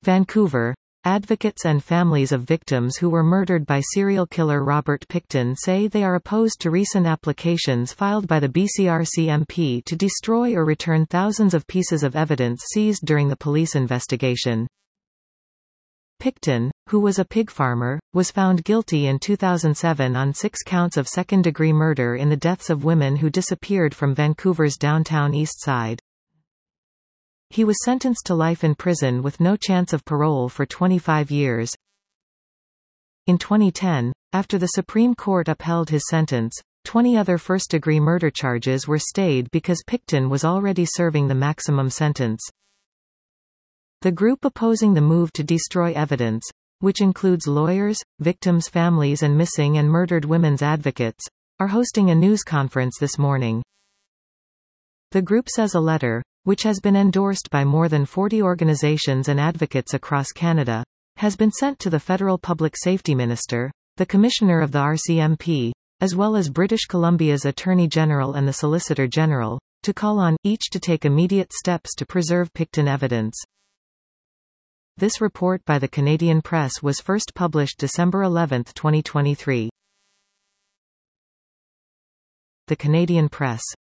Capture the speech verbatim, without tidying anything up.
Vancouver. Advocates and families of victims who were murdered by serial killer Robert Pickton say they are opposed to recent applications filed by the B C R C M P to destroy or return thousands of pieces of evidence seized during the police investigation. Pickton, who was a pig farmer, was found guilty in two thousand seven on six counts of second-degree murder in the deaths of women who disappeared from Vancouver's downtown east side. He was sentenced to life in prison with no chance of parole for twenty-five years. In twenty ten, after the Supreme Court upheld his sentence, twenty other first-degree murder charges were stayed because Pickton was already serving the maximum sentence. The group opposing the move to destroy evidence, which includes lawyers, victims' families and missing and murdered women's advocates, are hosting a news conference this morning. The group says a letter, which has been endorsed by more than forty organizations and advocates across Canada, has been sent to the Federal Public Safety Minister, the Commissioner of the R C M P, as well as British Columbia's Attorney General and the Solicitor General, to call on each to take immediate steps to preserve Pickton evidence. This report by the Canadian Press was first published December eleventh twenty twenty-three. The Canadian Press.